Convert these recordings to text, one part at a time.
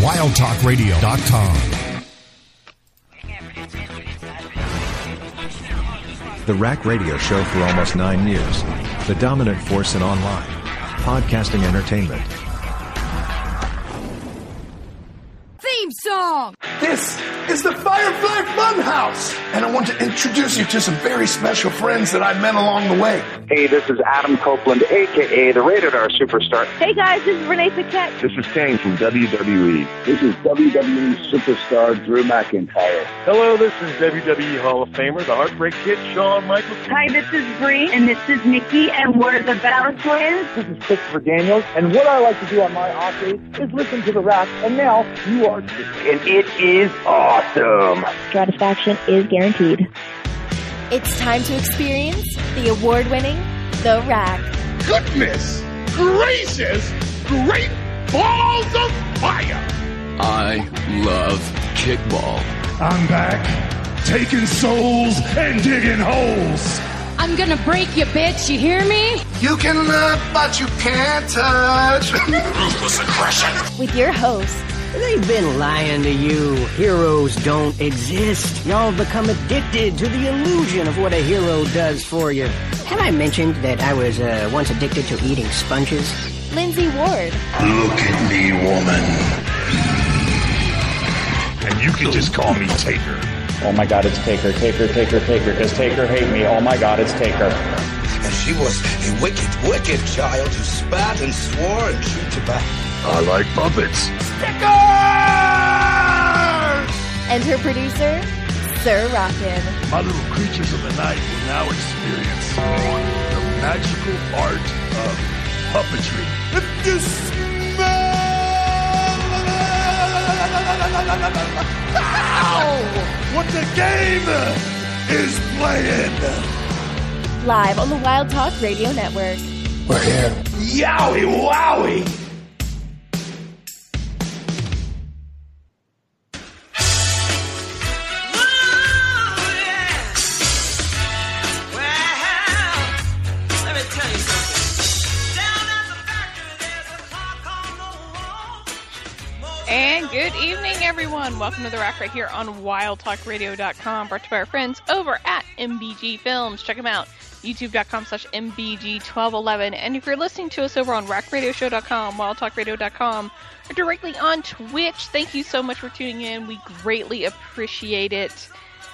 wildtalkradio.com. The Rack Radio Show for almost 9 years. The dominant force in online podcasting entertainment. Theme song! This is the Firefly Funhouse, and I want to introduce you to some very special friends that I met along the way. Hey, this is Adam Copeland, a.k.a. the Rated R Superstar. Hey guys, this is Renee Paquette. This is Kane from WWE. This is WWE Superstar Drew McIntyre. Hello, this is WWE Hall of Famer, the Heartbreak Kid, Shawn Michaels. Hi, this is Bree, and this is Nikki, and we're the Battle Twins. This is Christopher Daniels, and what I like to do on my off days is listen to The Rack, and now you are too. And it is awesome. Satisfaction is guaranteed. It's time to experience the award-winning The Rack. Goodness gracious, great balls of fire! I love kickball. I'm back, taking souls and digging holes. I'm gonna break you, bitch, you hear me? You can look, but you can't touch. Ruthless aggression. With your host, they've been lying to you. Heroes don't exist. Y'all become addicted to the illusion of what a hero does for you. Have I mentioned that I was once addicted to eating sponges? Lindsay Ward. Look at me, woman. And you can just call me Taker. Oh my God, it's Taker, Taker, Taker, Taker. Does Taker hate me? Oh my God, it's Taker. And she was a wicked, wicked child who spat and swore and chewed tobacco. I like puppets. Stickers! And her producer, Sir Rockin'. My little creatures of the night will now experience the magical art of puppetry. If you smell... what the game is playing. Live on the Wild Talk Radio Network. We're here. Yowie wowie! And good evening, everyone. Welcome to The Rack right here on wildtalkradio.com, brought to you by our friends over at MBG Films. Check them out, youtube.com/MBG1211. And if you're listening to us over on rackradioshow.com, wildtalkradio.com, or directly on Twitch, thank you so much for tuning in. We greatly appreciate it.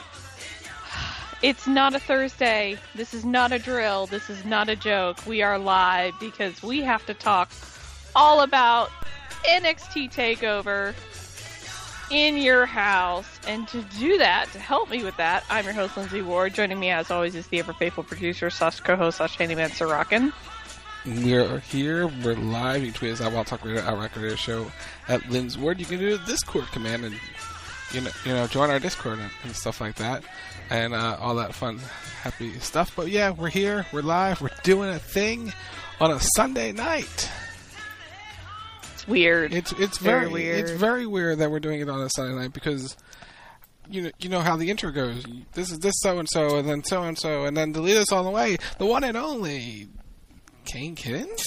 It's not a Thursday. This is not a drill. This is not a joke. We are live because we have to talk all about NXT TakeOver in your house. And to do that, to help me with that, I'm your host, Lindsay Ward. Joining me, as always, is the ever-faithful producer, /co-host, /handyman, Sir Rockin'. We're here. We're live. You can tweet us at Wild Talk Radio, at Rack Radio Show, at Lynn's Word. You can do the Discord command and, you know, join our Discord and stuff like that. And all that fun, happy stuff. But yeah, we're here. We're live. We're doing a thing on a Sunday night. Weird. It's very weird. It's very weird that we're doing it on a Sunday night because you know how the intro goes. This is this so and so, and then so and so, and then to lead us all the way, the one and only Kane Kittens.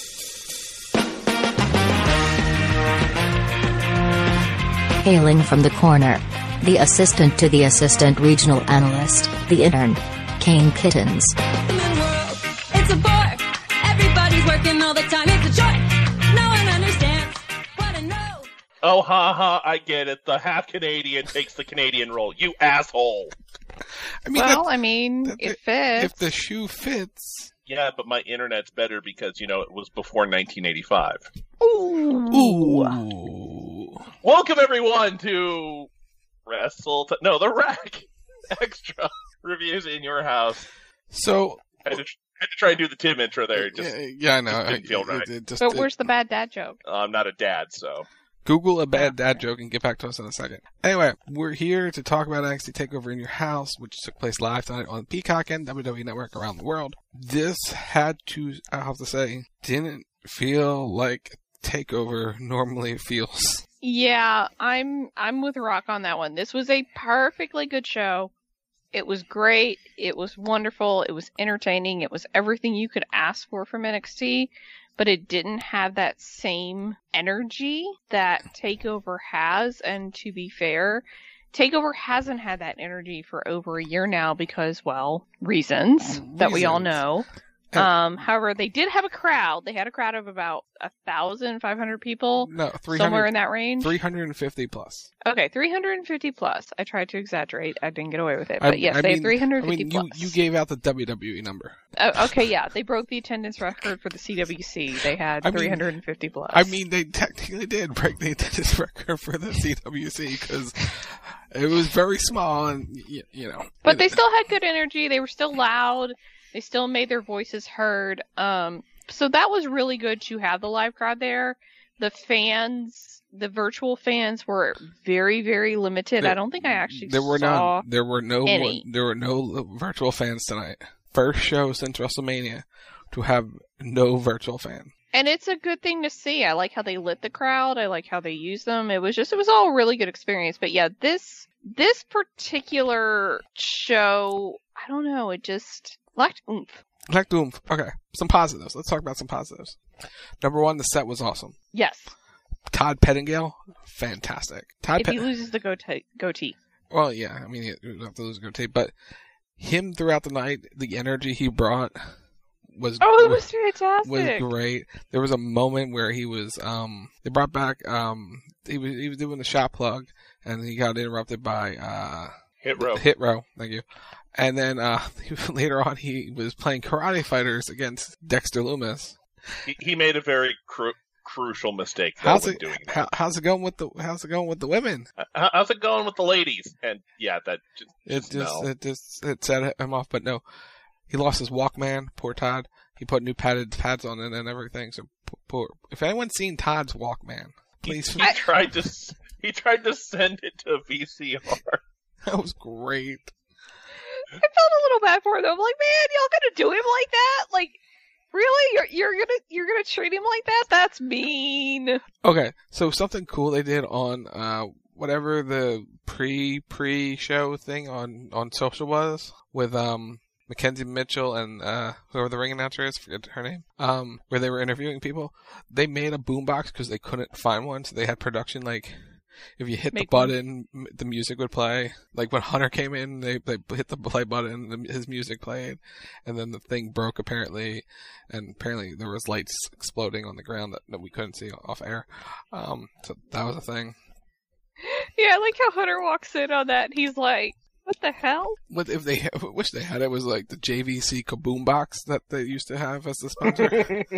Hailing from the corner, the assistant to the assistant regional analyst, the intern, Kane Kittens. It's a bore. Everybody's working all the time. It's a chore. No one understands what I know. Oh, I get it. The half Canadian takes the Canadian role. You asshole. I mean, it fits. If the shoe fits. Yeah, but my internet's better because, you know, it was before 1985. Ooh. Welcome, everyone, to The Rack Extra Reviews in Your House. So... I had to try and do the Tim intro there. Yeah, I know. It didn't feel right. But where's the bad dad joke? I'm not a dad, so... Google a bad dad joke and get back to us in a second. Anyway, we're here to talk about NXT TakeOver in Your House, which took place live tonight on Peacock and WWE Network around the world. This I have to say, didn't feel like TakeOver normally feels. Yeah, I'm with Rock on that one. This was a perfectly good show. It was great. It was wonderful. It was entertaining. It was everything you could ask for from NXT. but it didn't have that same energy that TakeOver has. And to be fair, TakeOver hasn't had that energy for over a year now because, well, reasons that we all know. However, they did have a crowd. They had a crowd of about 1,500 people. No, 300, somewhere in that range. 350 plus. Okay, 350 plus. I tried to exaggerate. I didn't get away with it. But yes, they have 350 plus. You gave out the WWE number. Okay, yeah. They broke the attendance record for the CWC. They had 350 plus. I mean, they technically did break the attendance record for the CWC because it was very small and, you know. But they still had good energy. They were still loud. They still made their voices heard. So that was really good to have the live crowd there. The fans, the virtual fans were very, very limited. I don't think I actually saw there were no any. There were no virtual fans tonight. First show since WrestleMania to have no virtual fan. And it's a good thing to see. I like how they lit the crowd. I like how they used them. It was all a really good experience. But yeah, this particular show, I don't know, it just lacked oomph. Okay, some positives. Let's talk about some positives. Number one, the set was awesome. Yes. Todd Pettingill, fantastic. If he loses the goatee. Well, yeah, I mean, he doesn't have to lose a goatee, but him throughout the night, the energy he brought was it was fantastic. Was great. There was a moment where he was they brought back he was doing the shot plug and he got interrupted by Hit Row. Thank you. And then later on, he was playing Karate Fighters against Dexter Lumis. He made a very crucial mistake. How's it going with the women? How's it going with the ladies? And yeah, that it set him off. But no, he lost his Walkman. Poor Todd. He put new pads on it and everything. So poor. If anyone's seen Todd's Walkman, please. He tried to send it to a VCR. That was great. I felt a little bad for him. I'm like, man, y'all gonna do him like that? Like, really? You're gonna treat him like that? That's mean. Okay, so something cool they did on whatever the pre-show thing on social was with Mackenzie Mitchell and whoever the ring announcer is, forget her name. Where they were interviewing people. They made a boombox because they couldn't find one, so they had production like. If you hit the button, the music would play. Like when Hunter came in, they hit the play button, his music played, and then the thing broke apparently, and apparently there was lights exploding on the ground that we couldn't see off air. So that was a thing. Yeah, I like how Hunter walks in on that. He's like, "What the hell?" What if they wish they had it was like the JVC Kaboom box that they used to have as the sponsor.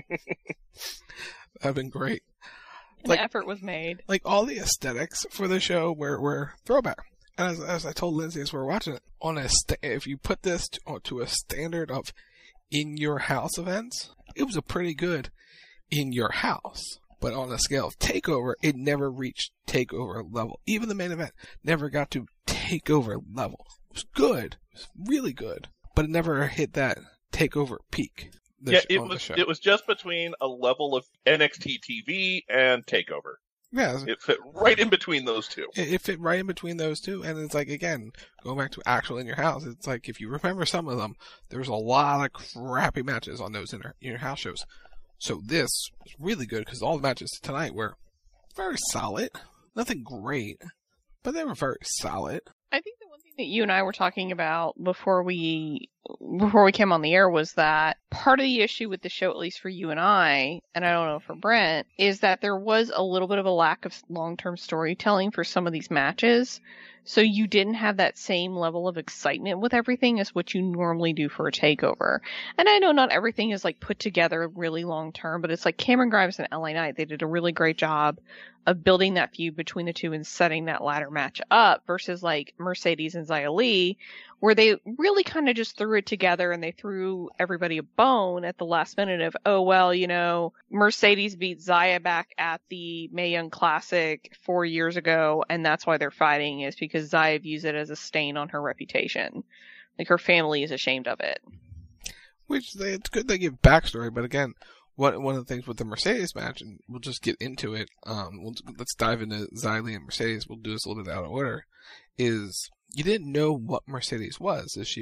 That'd been great. An effort was made. Like all the aesthetics for the show were throwback. And as I told Lindsay as we were watching it, if you put this to a standard of in your house events, it was a pretty good in your house. But on a scale of TakeOver, it never reached TakeOver level. Even the main event never got to TakeOver level. It was good. It was really good. But it never hit that TakeOver peak. It was just between a level of NXT TV and TakeOver. Yeah. It fit right in between those two. It fit right in between those two, and it's like, again, going back to actual in your house, it's like, if you remember some of them, there's a lot of crappy matches on those in your house shows. So this was really good, because all the matches tonight were very solid. Nothing great, but they were very solid. I think the one thing that you and I were talking about before we came on the air was that part of the issue with the show, at least for you and I don't know for Brent, is that there was a little bit of a lack of long-term storytelling for some of these matches. So you didn't have that same level of excitement with everything as what you normally do for a TakeOver. And I know not everything is like put together really long-term, but it's like Cameron Grimes and LA Knight. They did a really great job of building that feud between the two and setting that ladder match up versus like Mercedes and Xia Li, where they really kind of just threw it together and they threw everybody a bone at the last minute of, oh, well, you know, Mercedes beat Xia back at the Mae Young Classic 4 years ago, and that's why they're fighting, is because Xia views it as a stain on her reputation. Like, her family is ashamed of it. Which, it's good they give backstory, but again, one of the things with the Mercedes match, and we'll just get into it, let's dive into Xia Li and Mercedes, we'll do this a little bit out of order, is you didn't know what Mercedes was. Is she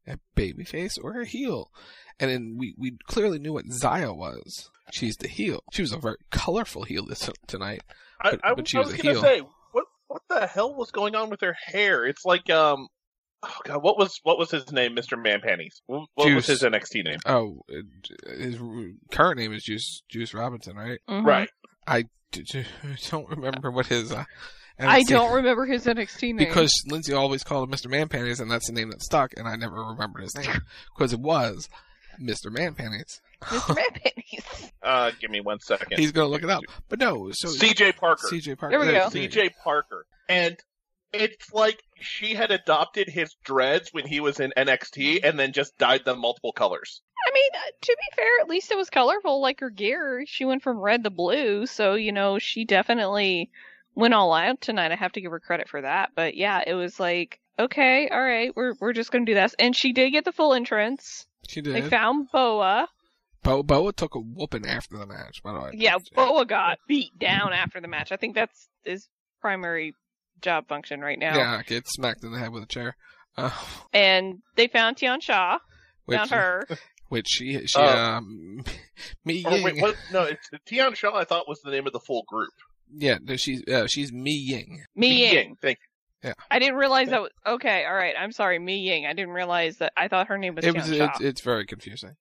a babyface or a heel. And then we clearly knew what Zaya was. She's the heel. She was a very colorful heel tonight. But she was a heel. Say, what the hell was going on with her hair? It's like, oh God, what was his name, Mr. Man-Panties? What was his NXT name? Oh, his current name is Juice Robinson, right? Mm-hmm. Right. I don't remember what his... I don't remember his NXT name. Because Lindsay always called him Mr. Man-Panties, and that's the name that stuck, and I never remembered his name. Because it was Mr. Man-Panties. Mr. Man-Panties. Give me 1 second. He's going to look it up. But no, so... CJ Parker. CJ Parker. There we go. CJ Parker. And it's like she had adopted his dreads when he was in NXT and then just dyed them multiple colors. I mean, to be fair, at least it was colorful, like her gear. She went from red to blue, so, she definitely went all out tonight. I have to give her credit for that. But yeah, it was like, okay, all right, we're just going to do this. And she did get the full entrance. She did. They found Boa. Boa took a whooping after the match, by the way. Yeah, Boa got beat down after the match. I think that's his primary job function right now. Yeah, get smacked in the head with a chair. And they found Tian Sha. Found her. Which she wait, what? No, it's Tian Sha. I thought was the name of the full group. Yeah, she's Mi Ying. Mi Ying. Thank you. Yeah. I didn't realize that was... Okay, all right. I'm sorry, Mi Ying. I didn't realize that... I thought her name was Tian Sha. It's very confusing.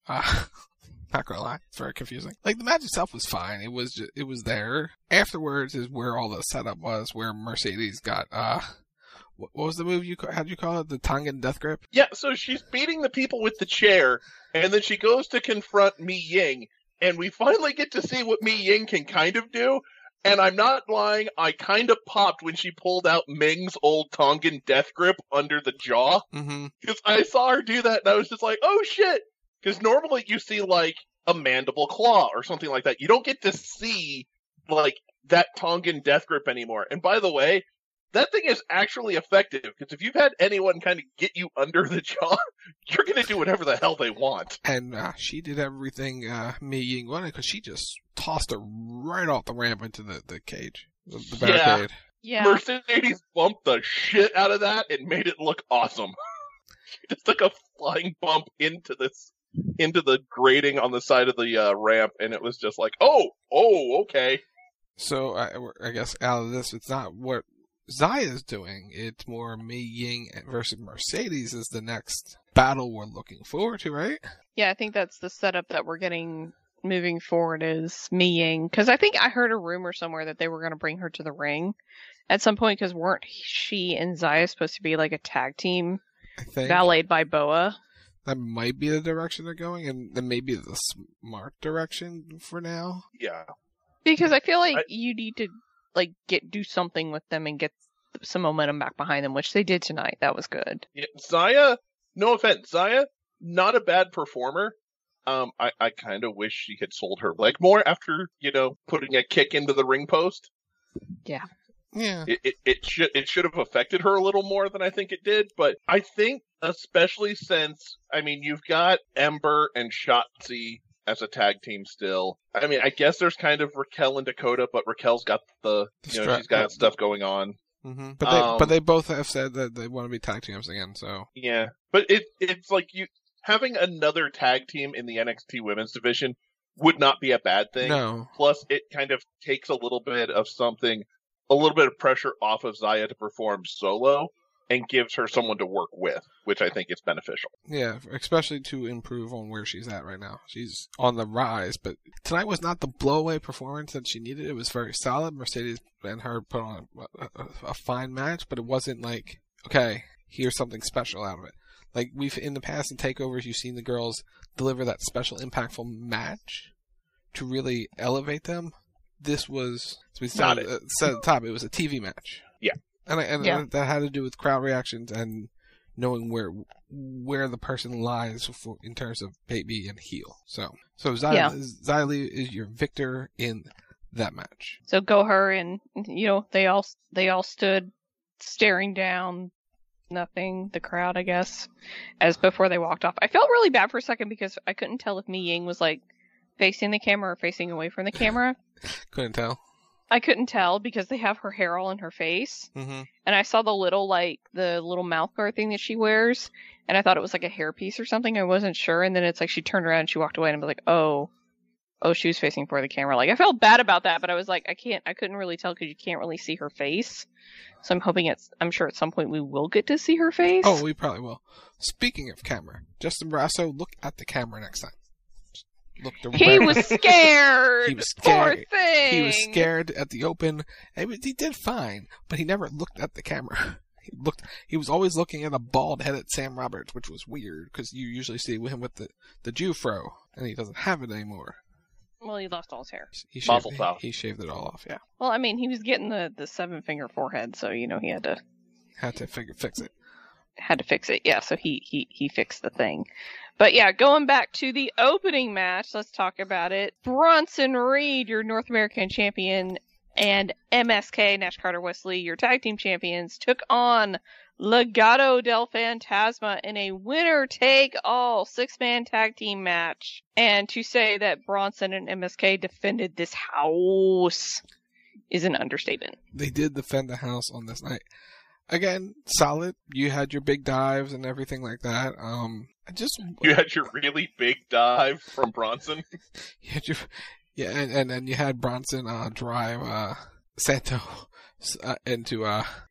Not gonna lie, it's very confusing. Like, the match itself was fine. It was there. Afterwards is where all the setup was, where Mercedes got, what was the move how'd you call it? The Tongan Death Grip? Yeah, so she's beating the people with the chair, and then she goes to confront Mi Ying, and we finally get to see what Mi Ying can kind of do. And I'm not lying, I kind of popped when she pulled out Ming's old Tongan Death Grip under the jaw. Mm-hmm. Because I saw her do that, and I was just like, oh shit! Because normally you see, like, a mandible claw or something like that. You don't get to see, like, that Tongan Death Grip anymore. And by the way, that thing is actually effective, because if you've had anyone kind of get you under the jaw, you're going to do whatever the hell they want. And she did everything Mi Ying wanted, because she just tossed her right off the ramp into the cage, the barricade. Yeah. Mercedes bumped the shit out of that and made it look awesome. She just took a flying bump into the grating on the side of the ramp, and it was just like, oh, okay. So I guess out of this, it's not what Zaya's doing. It's more Mi Ying versus Mercedes is the next battle we're looking forward to, right? Yeah, I think that's the setup that we're getting moving forward is Mi Ying. Because I think I heard a rumor somewhere that they were going to bring her to the ring at some point, because weren't she and Zaya supposed to be like a tag team valeted by Boa? That might be the direction they're going, and then maybe the smart direction for now. Yeah. Because I feel like you need to like do something with them and get some momentum back behind them, which they did tonight. That was good. Yeah, Zaya, no offense, Zaya, not a bad performer. I kind of wish she had sold her leg more after, putting a kick into the ring post. Yeah. Yeah. It should have affected her a little more than I think it did, but I think especially since, you've got Ember and Shotzi as a tag team still. I guess there's kind of Raquel and Dakota, but Raquel's got she's got stuff going on. Mm-hmm. But they both have said that they want to be tag teams again, so. Yeah. But it's like having another tag team in the NXT women's division would not be a bad thing. No. Plus, it kind of takes a little bit of pressure off of Zaya to perform solo and gives her someone to work with, which I think is beneficial. Yeah, especially to improve on where she's at right now. She's on the rise, but tonight was not the blowaway performance that she needed. It was very solid. Mercedes and her put on a fine match, but it wasn't like, okay, here's something special out of it. Like, in the past in TakeOvers, you've seen the girls deliver that special, impactful match to really elevate them. This was, as we said at the top, it was a TV match. Yeah. And that had to do with crowd reactions and knowing where the person lies in terms of baby and heel. So Xia Li is your victor in that match. So go her, and they all stood staring down nothing, the crowd, I guess, as before they walked off. I felt really bad for a second because I couldn't tell if Mi Ying was like facing the camera or facing away from the camera. Couldn't tell. I couldn't tell because they have her hair all in her face. Mm-hmm. And I saw the little mouth guard thing that she wears, and I thought it was like a hairpiece or something. I wasn't sure, and then it's like she turned around and she walked away, and I was like, oh, she was facing for the camera. Like, I felt bad about that, but I was like, I couldn't really tell because you can't really see her face. So I'm sure at some point we will get to see her face. Oh, we probably will. Speaking of camera, Justin Barrasso, look at the camera next time. He was scared. He was scared. Poor thing. He was scared at the open. He did fine, but he never looked at the camera. He was always looking at a bald-headed Sam Roberts, which was weird because you usually see him with the Jew fro, and he doesn't have it anymore. Well, he lost all his hair. He shaved it all off. Yeah. Well, I mean, he was getting the 7-finger forehead, so he had to fix it. Had to fix it, yeah. So he fixed the thing. But yeah, going back to the opening match, let's talk about it. Bronson Reed, your North American champion, and MSK, Nash Carter Wesley, your tag team champions, took on Legado del Fantasma in a winner-take-all 6-man tag team match. And to say that Bronson and MSK defended this house is an understatement. They did defend the house on this night. Again, solid. You had your big dives and everything like that. You had your really big dive from Bronson. And you had Bronson drive Santos into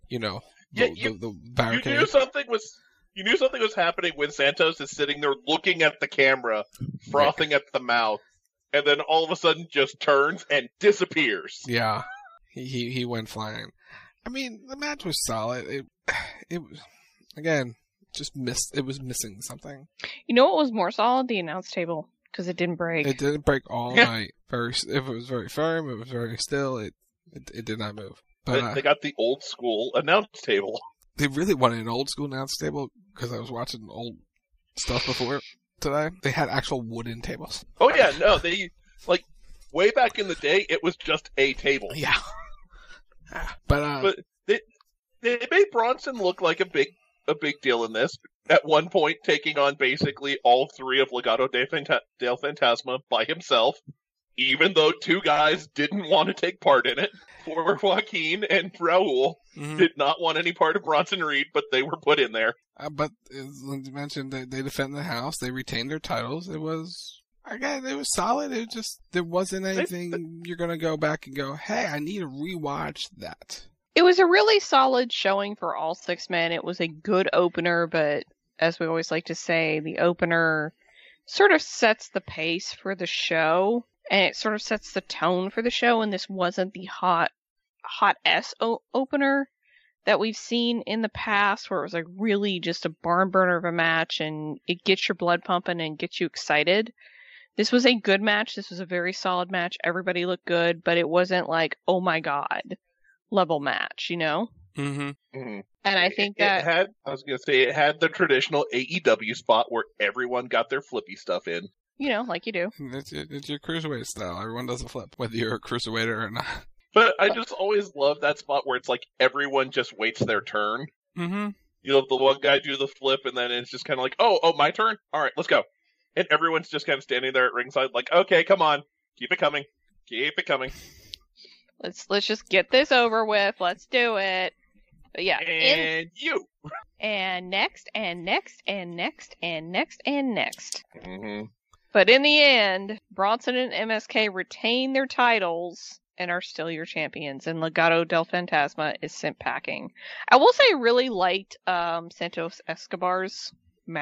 the barricade. You knew something was happening when Santos is sitting there looking at the camera, frothing at the mouth, and then all of a sudden just turns and disappears. Yeah, he went flying. I mean, the match was solid. It was, again, just missed. It was missing something. You know what was more solid? The announce table, because it didn't break. It didn't break all night. If it was very firm, it was very still. It did not move. But they got the old school announce table. They really wanted an old school announce table because I was watching old stuff before today. They had actual wooden tables. Oh yeah, no, they way back in the day, it was just a table. Yeah. But they made Bronson look like a big deal in this. At one point, taking on basically all 3 of Legado del Fantasma by himself, even though 2 guys didn't want to take part in it. Poor Joaquin and Raul did not want any part of Bronson Reed, but they were put in there. But as Lindsay mentioned, they defended the house. They retained their titles. It was solid. It just, there wasn't anything you're going to go back and go, hey, I need to rewatch that. It was a really solid showing for all 6 men. It was a good opener, but as we always like to say, the opener sort of sets the pace for the show, and it sort of sets the tone for the show, and this wasn't the hot opener that we've seen in the past, where it was like really just a barn burner of a match, and it gets your blood pumping and gets you excited. This was a good match. This was a very solid match. Everybody looked good, but it wasn't like, oh my god, level match, you know? Mm-hmm. Mm-hmm. And I think that it had the traditional AEW spot where everyone got their flippy stuff in. You know, like you do. It's your cruiserweight style. Everyone does a flip, whether you're a cruiserweighter or not. But I just always love that spot where it's like everyone just waits their turn. Mm-hmm. You know, the one guy do the flip, and then it's just kind of like, oh, my turn? All right, let's go. And everyone's just kind of standing there at ringside like, okay, come on. Keep it coming. Keep it coming. Let's just get this over with. Let's do it. But yeah. And you. And next, and next, and next, and next, and next. Mm-hmm. But in the end, Bronson and MSK retain their titles and are still your champions. And Legado del Fantasma is sent packing. I will say I really liked Santos Escobar's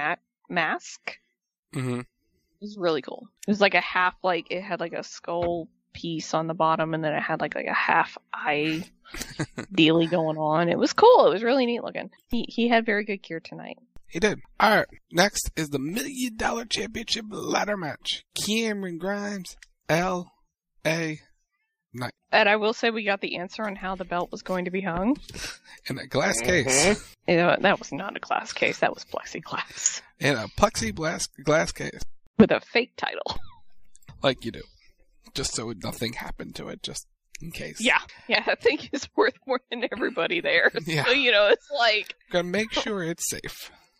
mask. Mm-hmm. It was really cool. It was like a half, it had like a skull piece on the bottom, and then it had like a half eye dealy going on. It was cool. It was really neat looking. He had very good gear tonight. He did. Alright, next is the $1 Million Championship ladder match. Cameron Grimes, L.A. Knight. And I will say we got the answer on how the belt was going to be hung. In a glass case. You know, that was not a glass case. That was plexiglass. In a plexiglass case. With a fake title. Like you do. Just so nothing happened to it, just in case. Yeah, that thing is worth more than everybody there. Yeah. So, you know, it's like... Gotta make sure it's safe.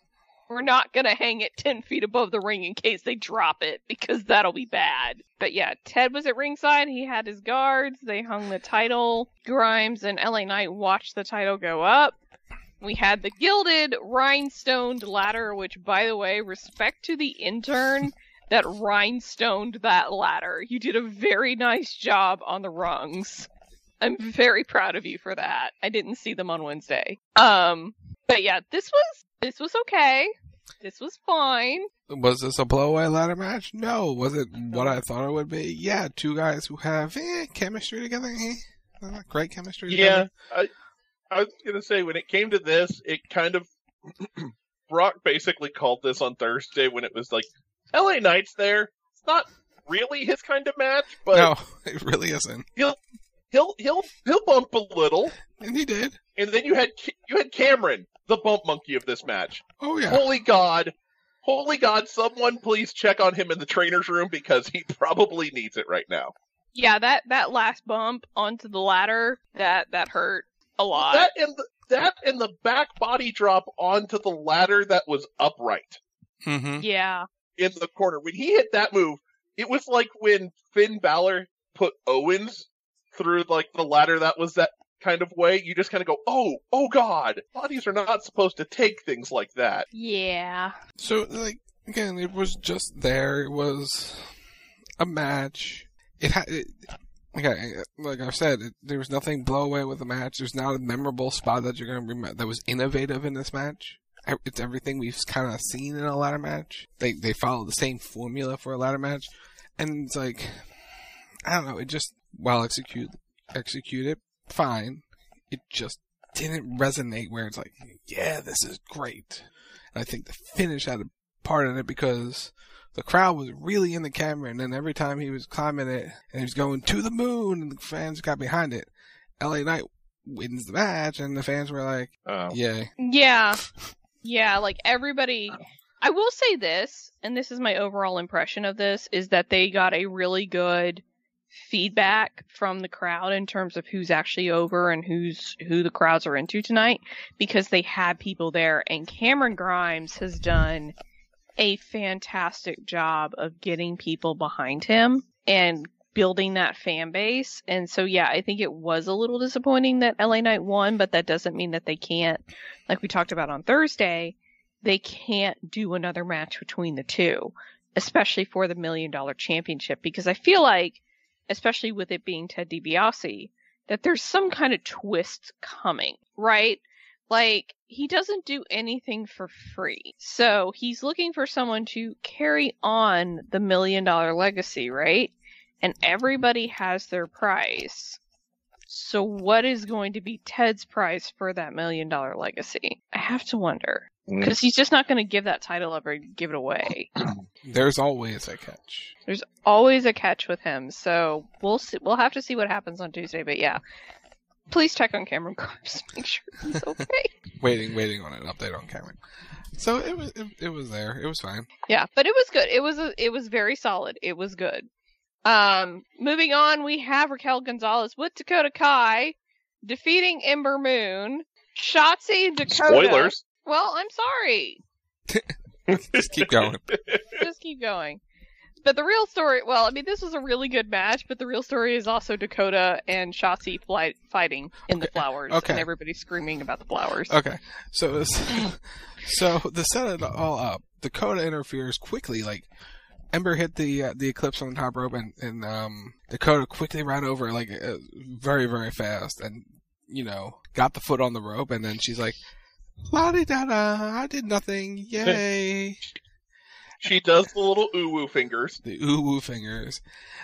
We're not going to hang it 10 feet above the ring in case they drop it, because that'll be bad. But yeah, Ted was at ringside. He had his guards. They hung the title. Grimes and LA Knight watched the title go up. We had the gilded rhinestoned ladder, which, by the way, respect to the intern that rhinestoned that ladder. You did a very nice job on the rungs. I'm very proud of you for that. I didn't see them on Wednesday. But yeah, this was okay. This was fine. Was this a blowaway ladder match? No. Was it what I thought it would be? Yeah, two guys who have chemistry together. Great chemistry together. Yeah, I was going to say, when it came to this, it kind of... Brock basically called this on Thursday when it was like, LA Knight's there. It's not really his kind of match, but... No, it really isn't. He'll bump a little. And he did. And then you had Cameron, the bump monkey of this match. Oh, yeah. Holy God, someone please check on him in the trainer's room, because he probably needs it right now. Yeah, that last bump onto the ladder, that hurt a lot. That and the back body drop onto the ladder that was upright. Mm-hmm. Yeah. In the corner. When he hit that move, it was like when Finn Balor put Owens through like the ladder that was that kind of way. You just kind of go, oh God, bodies are not supposed to take things like that. Yeah. So, like, again, it was just there. It was a match. Like I've said, there was nothing blow away with the match. There's not a memorable spot that you're going to remember that was innovative in this match. It's everything we've kind of seen in a ladder match. They follow the same formula for a ladder match. And it's like, I don't know, it just, well executed, fine. It just didn't resonate where it's like, yeah, this is great. And I think the finish had a part in it because the crowd was really in the camera, and then every time he was climbing it and he was going to the moon and the fans got behind it, LA Knight wins the match and the fans were like, yay. Yeah, like everybody, I will say this, and this is my overall impression of this, is that they got a really good feedback from the crowd in terms of who's actually over and who the crowds are into tonight, because they had people there, and Cameron Grimes has done a fantastic job of getting people behind him and building that fan base. And so, yeah, I think it was a little disappointing that LA Knight won, but that doesn't mean that they can't, like we talked about on Thursday, they can't do another match between the two, especially for the $1 Million Championship, because I feel like, especially with it being Ted DiBiase, that there's some kind of twist coming, right? Like, he doesn't do anything for free. So he's looking for someone to carry on the $1 Million legacy, right? And everybody has their prize. So what is going to be Ted's prize for that $1 Million legacy? I have to wonder. Because he's just not going to give that title up or give it away. There's always a catch. There's always a catch with him. So we'll see. We'll have to see what happens on Tuesday. But yeah, please check on Cameron Grimes. Make sure he's okay. waiting on an update on Cameron. So it was there. It was fine. Yeah, but it was good. It was very solid. It was good. Moving on, we have Raquel Gonzalez with Dakota Kai defeating Ember Moon, Shotzi, Dakota. Spoilers. Well, I'm sorry. Just keep going. Just keep going. But the real story, well, I mean, this was a really good match, but the real story is also Dakota and Shotzi fighting in the flowers, and everybody screaming about the flowers. Okay, so to set it all up, Dakota interferes quickly. Like, Ember hit the Eclipse on the top rope, and Dakota quickly ran over like very, very fast, and got the foot on the rope, and then she's like, "La-di-da-da, I did nothing, yay." She does the little ooh-woo fingers. The ooh-woo fingers.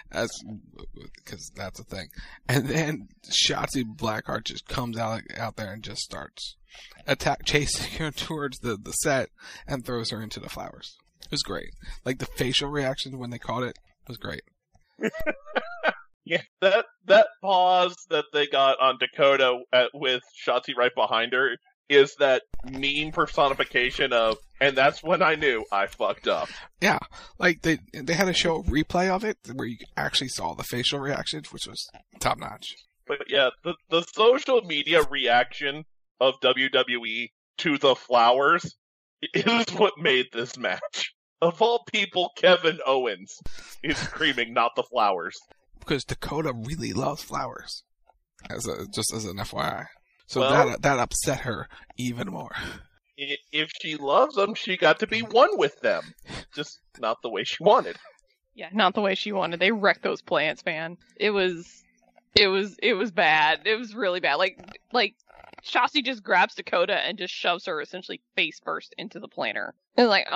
Because that's a thing. And then Shotzi Blackheart just comes out there and just starts chasing her towards the set and throws her into the flowers. It was great. Like, the facial reaction when they caught it was great. Yeah, that pause that they got on Dakota with Shotzi right behind her is that meme personification of, and that's when I knew I fucked up. Yeah, like they had to show a replay of it where you actually saw the facial reactions, which was top notch. But yeah, the social media reaction of WWE to the flowers is what made this match. Of all people, Kevin Owens is screaming, not the flowers. Because Dakota really loves flowers. Just as an FYI. So Well, that upset her even more. If she loves them, she got to be one with them. Just not the way she wanted. Yeah, not the way she wanted. They wrecked those plants, man. It was bad. It was really bad. Like Shotzi just grabs Dakota and just shoves her essentially face first into the planter. It's like,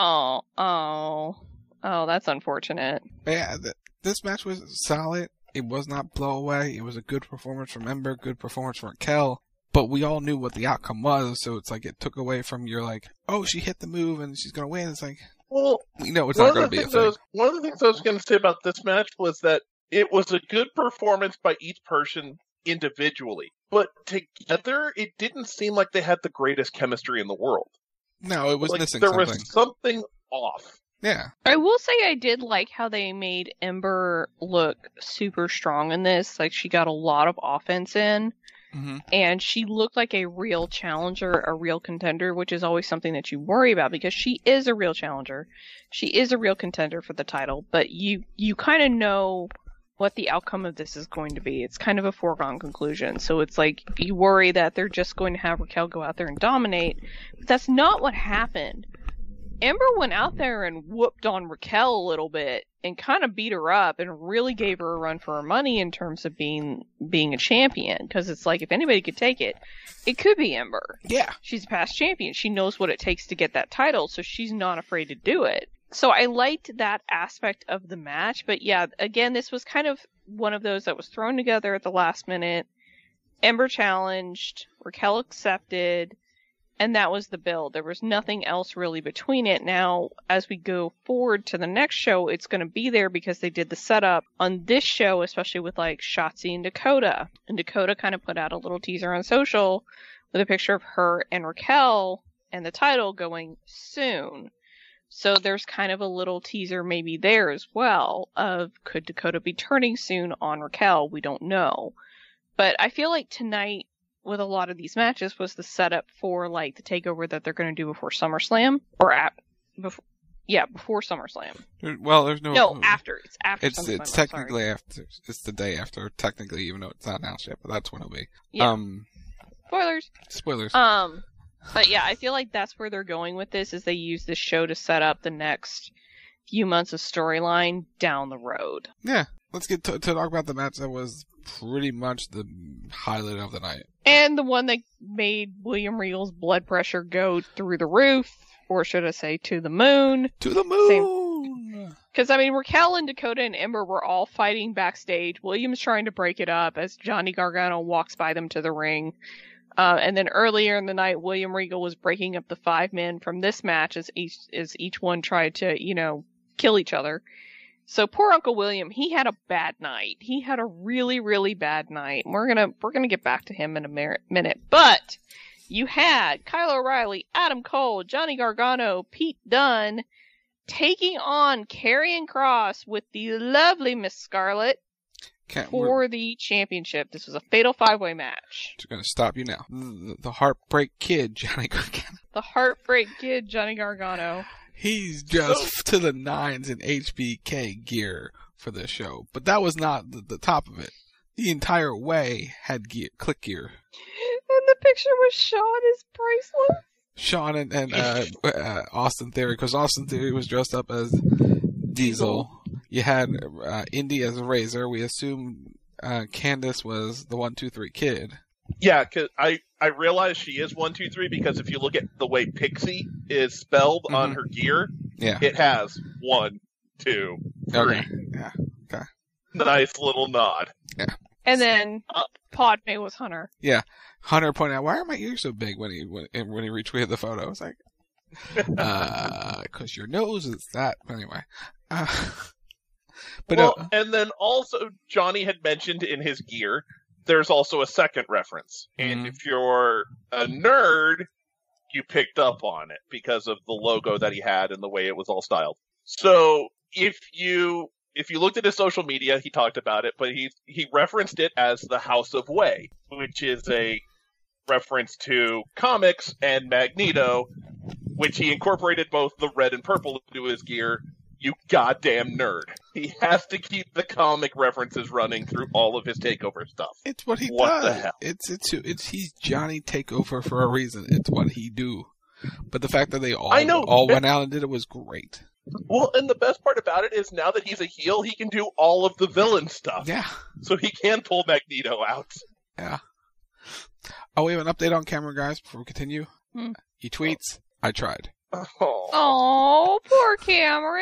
oh, that's unfortunate. But yeah, this match was solid. It was not blow away. It was a good performance from Ember, good performance from Raquel. But we all knew what the outcome was, so it's like it took away from your like, oh, she hit the move and she's gonna win. It's like, well, we know it's not gonna be a thing. One of the things I was going to say about this match was that it was a good performance by each person individually, but together it didn't seem like they had the greatest chemistry in the world. No, it was missing there something. There was something off. Yeah. I will say I did like how they made Ember look super strong in this. Like, she got a lot of offense in. Mm-hmm. And she looked like a real challenger, a real contender, which is always something that you worry about because she is a real challenger. She is a real contender for the title, but you kind of know what the outcome of this is going to be. It's kind of a foregone conclusion. So it's like you worry that they're just going to have Raquel go out there and dominate. But that's not what happened. Ember went out there and whooped on Raquel a little bit and kind of beat her up and really gave her a run for her money in terms of being a champion. Because it's like, if anybody could take it, it could be Ember. Yeah. She's a past champion. She knows what it takes to get that title, so she's not afraid to do it. So I liked that aspect of the match. But yeah, again, this was kind of one of those that was thrown together at the last minute. Ember challenged, Raquel accepted, and that was the build. There was nothing else really between it. Now, as we go forward to the next show, it's going to be there because they did the setup on this show, especially with like Shotzi and Dakota. And Dakota kind of put out a little teaser on social with a picture of her and Raquel and the title going soon. So there's kind of a little teaser maybe there as well of could Dakota be turning soon on Raquel? We don't know. But I feel like tonight, with a lot of these matches, was the setup for like the takeover that they're going to do before SummerSlam before SummerSlam. Well, there's after. It's after. It's technically after. It's the day after, technically, even though it's not announced yet. But that's when it'll be. Yeah. Spoilers. But yeah, I feel like that's where they're going with this. Is they use this show to set up the next few months of storyline down the road. Yeah. Let's get to talk about the match that was pretty much the highlight of the night. And the one that made William Regal's blood pressure go through the roof, or should I say to the moon. To the moon! Because, I mean, Raquel and Dakota and Ember were all fighting backstage. William's trying to break it up as Johnny Gargano walks by them to the ring. And then earlier in the night, William Regal was breaking up the 5 men from this match as each one tried to, kill each other. So poor Uncle William, he had a bad night. He had a really, really bad night. We're gonna get back to him in a minute. But you had Kyle O'Reilly, Adam Cole, Johnny Gargano, Pete Dunne taking on Karrion Kross with the lovely Miss Scarlett for the championship. This was a fatal 5-way match. Just gonna stop you now. The Heartbreak Kid, Johnny Gargano. The Heartbreak Kid, Johnny Gargano. He's just to the nines in HBK gear for this show. But that was not the top of it. The entire way had click gear. And the picture was Sean is priceless. Sean and Austin Theory, because Austin Theory was dressed up as Diesel. You had Indy as Razor. We assumed Candice was the 1-2-3 Kid. Yeah, because I realize she is 1-2-3 because if you look at the way Pixie is spelled on her gear, it has 1, 2, 3. Okay. Yeah. Okay. Nice little nod. Yeah. And then Padme was Hunter. Yeah. Hunter pointed out, why are my ears so big when he retweeted the photo? I was like, because your nose is that. Anyway. And then also Johnny had mentioned in his gear, there's also a second reference. And if you're a nerd, you picked up on it because of the logo that he had and the way it was all styled. So if you looked at his social media, he talked about it, but he referenced it as the House of Way, which is a reference to comics and Magneto which he incorporated both the red and purple into his gear. You goddamn nerd. He has to keep the comic references running through all of his takeover stuff. It's what he does. What the hell? He's Johnny Takeover for a reason. It's what he do. But the fact that they all went out and did it was great. Well, and the best part about it is now that he's a heel, he can do all of the villain stuff. Yeah. So he can pull Magneto out. Yeah. Oh, we have an update on Cameron, guys, before we continue. He tweets, I tried. Oh, poor Cameron.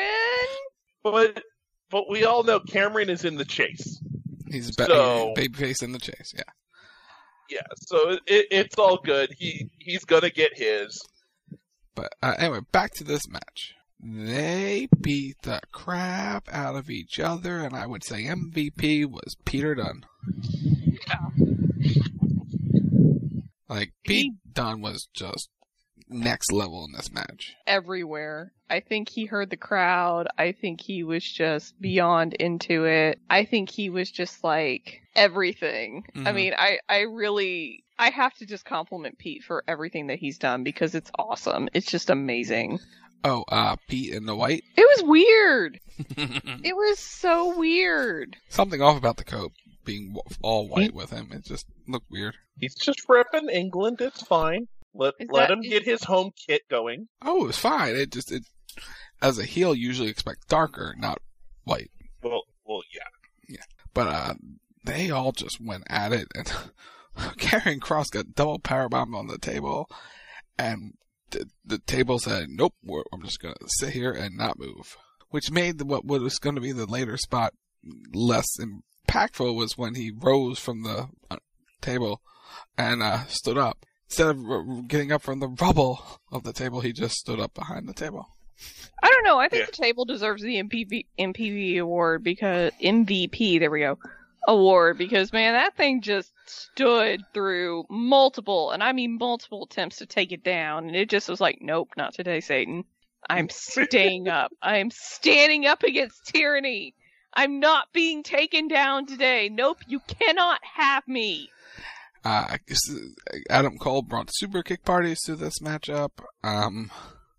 But we all know Cameron is in the chase. He's babyface in the chase, yeah. Yeah, so it's all good. He's gonna get his. But anyway, back to this match. They beat the crap out of each other, and I would say MVP was Peter Dunne. Yeah. Like, Pete Dunne was just next level in this match. Everywhere. I think he heard the crowd. I think he was just beyond into it. I think he was just like everything. I mean, I have to just compliment Pete for everything that he's done because it's awesome. It's just amazing. Oh, Pete in the white? It was weird. It was so weird. Something off about the coat being all white with him. It just looked weird. He's just repping England. It's fine. Let him get his home kit going. Oh, it was fine. It as a heel, you usually expect darker, not white. Well, yeah. Yeah. But, they all just went at it, and Karrion Kross got double powerbombed on the table, and the table said, nope, I'm just gonna sit here and not move. Which made what was gonna be the later spot less impactful was when he rose from the table and, stood up. Instead of getting up from the rubble of the table, he just stood up behind the table. I don't know. I think the table deserves the MVP award because MVP. There we go. Award because man, that thing just stood through multiple, and I mean multiple attempts to take it down, and it just was like, nope, not today, Satan. I'm staying up. I'm standing up against tyranny. I'm not being taken down today. Nope, you cannot have me. Adam Cole brought super kick parties to this matchup. Adam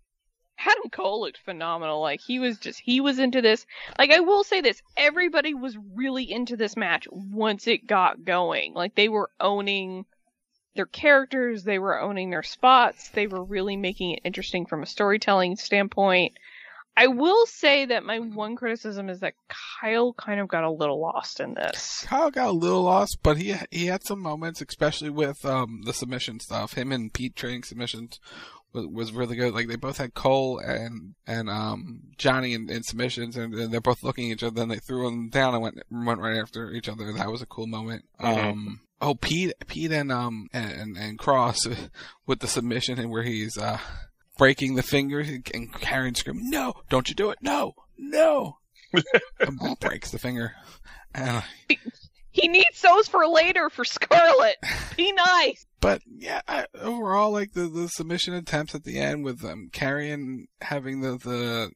Cole looked phenomenal. Like, he was into this. Like, I will say this, everybody was really into this match once it got going. Like, they were owning their characters, they were owning their spots, they were really making it interesting from a storytelling standpoint. I will say that my one criticism is that Kyle kind of got a little lost in this. Kyle got a little lost, but he had some moments, especially with the submission stuff. Him and Pete trading submissions was really good. Like, they both had Cole and Johnny in submissions, and they're both looking at each other, and they threw them down and went right after each other. That was a cool moment. Pete and Cross with the submission, and where he's breaking the finger, and Karrion screaming, "No! Don't you do it! No! No!" And breaks the finger. He needs those for later for Scarlet. Be nice. But yeah, overall, like the submission attempts at the end with Karrion having the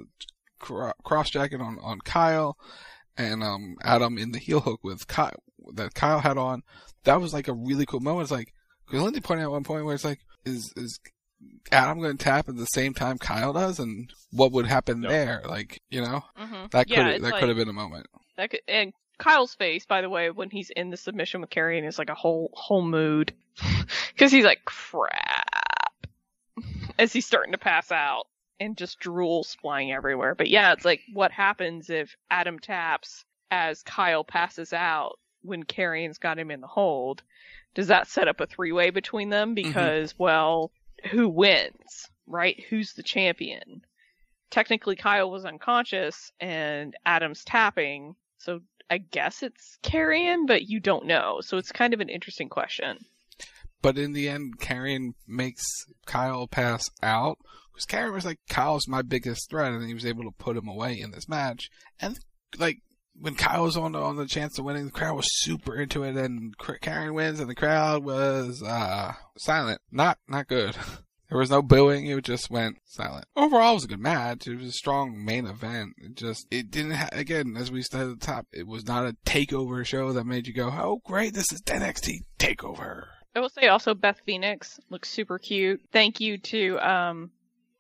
cross jacket on Kyle, and Adam in the heel hook with that Kyle had on. That was like a really cool moment. It's like, because Lindsay pointed out at one point where it's like, is Adam going to tap at the same time Kyle does, and what would happen there? Like, you know, that could have been a moment. And Kyle's face, by the way, when he's in the submission with Karrion, is like a whole mood. Because he's like, crap. As he's starting to pass out. And just drool's flying everywhere. But yeah, it's like, what happens if Adam taps as Kyle passes out when Karrion's got him in the hold? Does that set up a three-way between them? Because, well, who wins, right? Who's the champion? Technically, Kyle was unconscious, and Adam's tapping, so I guess it's Karrion, but you don't know. So it's kind of an interesting question. But in the end, Karrion makes Kyle pass out. Because Karrion was like, Kyle's my biggest threat, and he was able to put him away in this match. And, like, when Kyle was on the chance of winning, the crowd was super into it, and Karrion wins, and the crowd was silent. Not good. There was no booing, it just went silent. Overall, it was a good match. It was a strong main event. It didn't again, as we said at the top, it was not a takeover show that made you go, oh great, this is NXT TakeOver. I will say also Beth Phoenix looks super cute. Thank you to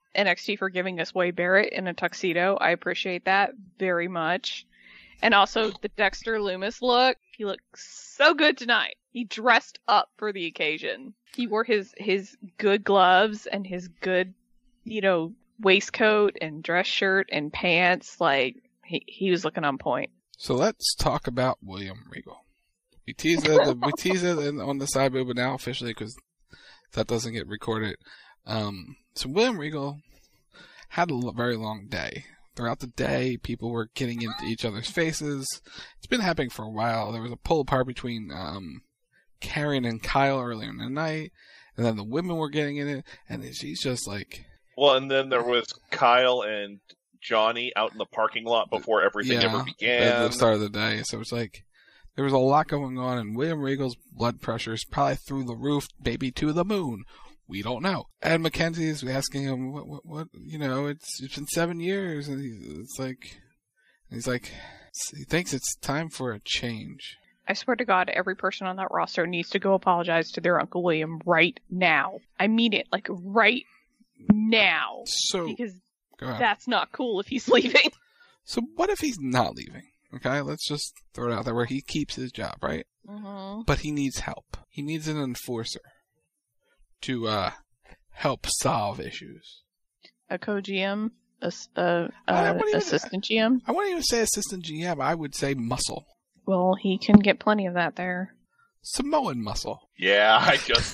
NXT for giving us Wade Barrett in a tuxedo. I appreciate that very much. And also the Dexter Lumis look. He looked so good tonight. He dressed up for the occasion. He wore his good gloves and his good, waistcoat and dress shirt and pants. Like, he was looking on point. So let's talk about William Regal. We teased it on the side boob, but now officially, because that doesn't get recorded. So William Regal had a very long day. Throughout the day, people were getting into each other's faces. It's been happening for a while. There was a pull apart between Karen and Kyle earlier in the night, and then the women were getting in it, and she's just like... Well, and then there was Kyle and Johnny out in the parking lot before everything ever began. At the start of the day. So it's like, there was a lot going on, and William Regal's blood pressure is probably through the roof, maybe to the moon. We don't know. And Mackenzie is asking him, what it's been 7 years, and he's like, he thinks it's time for a change. I swear to God, every person on that roster needs to go apologize to their Uncle William right now. I mean it, like right now. So, because that's not cool if he's leaving. So what if he's not leaving? Okay, let's just throw it out there where he keeps his job, right? Mm-hmm. But he needs help. He needs an enforcer to help solve issues. A co-GM? Assistant GM? I wouldn't even say assistant GM. I would say muscle. Well, he can get plenty of that there. Samoan muscle. Yeah, I just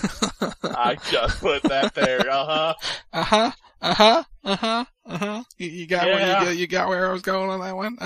put that there. You got where I was going on that one?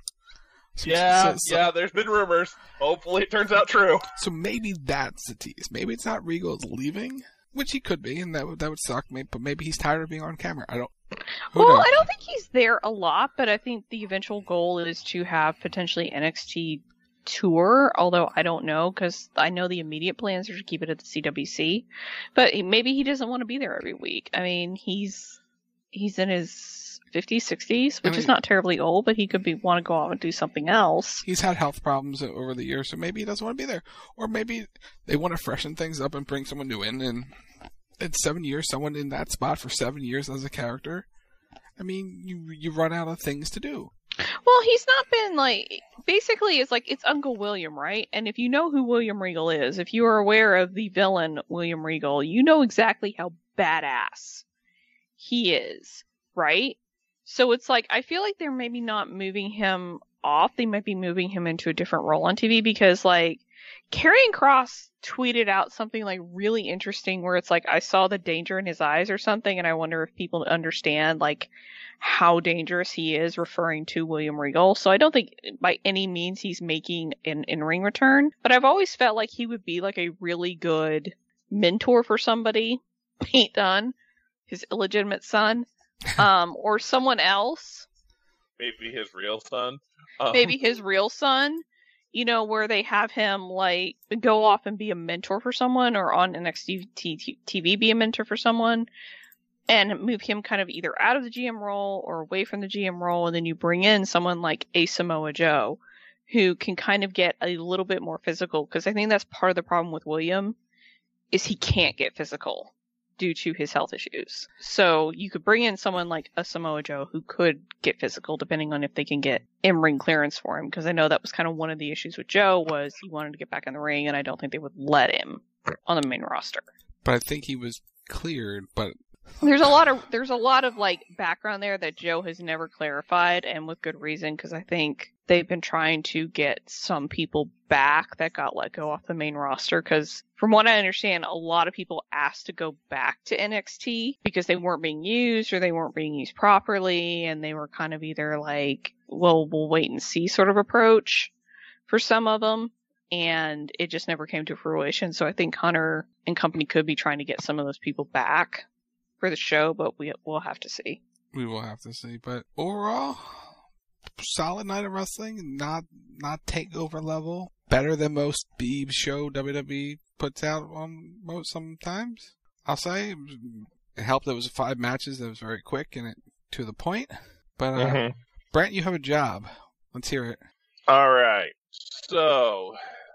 Yeah, there's been rumors. Hopefully it turns out true. So maybe that's the tease. Maybe it's not Regal's leaving, which he could be, and that would suck. But maybe he's tired of being on camera. I don't think he's there a lot, but I think the eventual goal is to have potentially NXT tour, although I don't know, because I know the immediate plans are to keep it at the CWC, but maybe he doesn't want to be there every week. I mean, he's in his 50s, 60s, which is not terribly old, but he could want to go out and do something else. He's had health problems over the years, so maybe he doesn't want to be there. Or maybe they want to freshen things up and bring someone new in, and in 7 years, someone in that spot for 7 years as a character. I mean, you run out of things to do. Well, he's not been basically it's Uncle William, right? And if you know who William Regal is, if you are aware of the villain William Regal, you know exactly how badass he is, right? So it's I feel like they're maybe not moving him off. They might be moving him into a different role on TV because Karrion Kross tweeted out something really interesting where it's I saw the danger in his eyes or something, and I wonder if people understand how dangerous he is, referring to William Regal. So I don't think by any means he's making an in-ring return, but I've always felt like he would be a really good mentor for somebody, Pete Dunne, his illegitimate son, or someone else. Maybe his real son. Maybe his real son. Where they have him go off and be a mentor for someone, or on NXT TV be a mentor for someone, and move him kind of either out of the GM role or away from the GM role, and then you bring in someone like a Samoa Joe, who can kind of get a little bit more physical, because I think that's part of the problem with William, is he can't get physical due to his health issues. So you could bring in someone like a Samoa Joe who could get physical, depending on if they can get in-ring clearance for him, because I know that was kind of one of the issues with Joe, was he wanted to get back in the ring, and I don't think they would let him on the main roster. But I think he was cleared, but there's a lot of background there that Joe has never clarified, and with good reason, because I think they've been trying to get some people back that got let go off the main roster, because from what I understand, a lot of people asked to go back to NXT because they weren't being used, or they weren't being used properly, and they were kind of either well, we'll wait and see sort of approach for some of them, and it just never came to fruition. So I think Hunter and company could be trying to get some of those people back for the show, but we'll have to see. We will have to see. But overall, solid night of wrestling, not takeover level. Better than most B show WWE puts out on sometimes. I'll say it helped that it was 5 matches that was very quick and to the point. But Brent, you have a job. Let's hear it. All right. So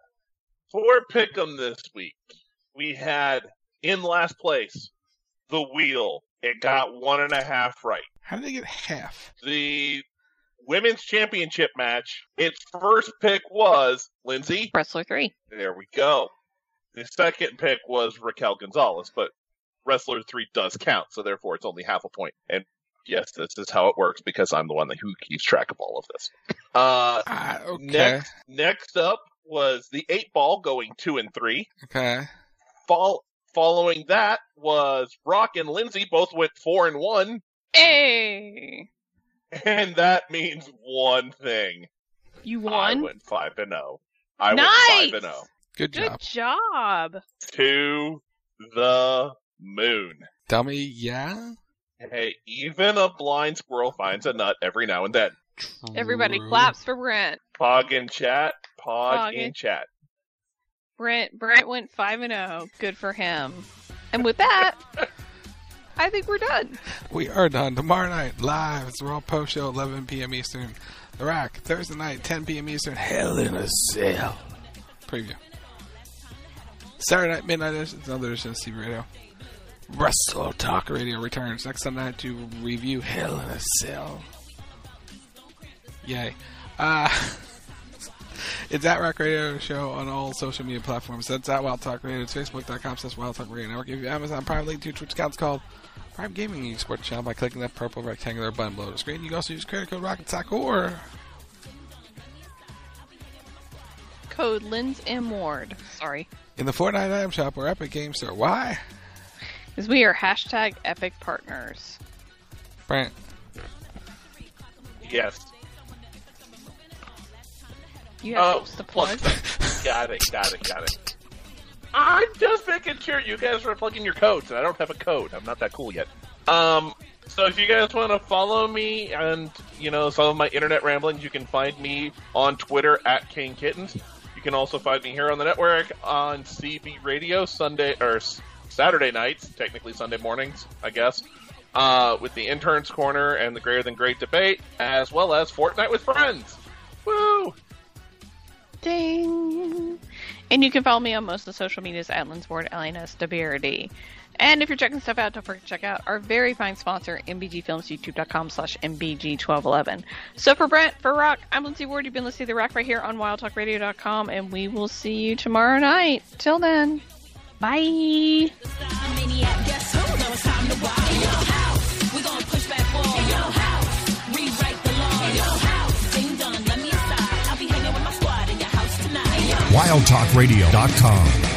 for Pick'em this week, we had in last place, The Wheel, It got 1.5 right. How did they get half? The women's championship match, its first pick was Lindsay. Wrestler 3. There we go. The second pick was Raquel Gonzalez, but Wrestler 3 does count, so therefore it's only half a point. And yes, this is how it works because I'm the one who keeps track of all of this. Okay. Next up was the 8-ball going 2 and 3. Okay. Following that was Brock and Lindsay both went 4 and 1. Hey! And that means one thing. You won? I went 5 and 0. I nice! went 5 and 0. Good job. Good job. To the moon. Dummy, yeah? Hey, even a blind squirrel finds a nut every now and then. Everybody claps for Brent. Pog in chat. Pog in chat. Brent went 5 and 0. Good for him. And with that, I think we're done. We are done. Tomorrow night, live. It's the Raw Post Show, 11 p.m. Eastern. The Rack, Thursday night, 10 p.m. Eastern. Hell in a Cell. Preview. Saturday night, midnight edition. It's another edition of CB Radio. Wrestle Talk Radio returns next Sunday night to review Hell in a Cell. Yay. It's at Rack Radio Show on all social media platforms. That's at Wild Talk Radio. It's Facebook.com/Wild Talk Radio Network. If you Amazon Prime, link to your Twitch account, it's called Prime Gaming. You can support the channel by clicking that purple rectangular button below the screen. You can also use credit code RocketSock or code Linz M. Ward. Sorry. In the Fortnite item shop or Epic Games Store. Why? Because we are hashtag Epic Partners. Brent. Yes. You have to plug. Got it. I'm just making sure you guys are plugging your codes, and I don't have a code. I'm not that cool yet. So if you guys want to follow me and, some of my internet ramblings, you can find me on Twitter at King Kittens. You can also find me here on the network on CB Radio Saturday nights, technically Sunday mornings, I guess, with the Interns Corner and the Greater Than Great Debate, as well as Fortnite with Friends. Woo! Ding! And you can follow me on most of the social medias at Linsward, LNSWRD. And if you're checking stuff out, don't forget to check out our very fine sponsor, MBG Films, youtube.com/MBG1211. So for Brent, for Rock, I'm Lindsay Ward. You've been listening to The Rock right here on WildTalkRadio.com, and we will see you tomorrow night. Till then, bye! WildTalkRadio.com.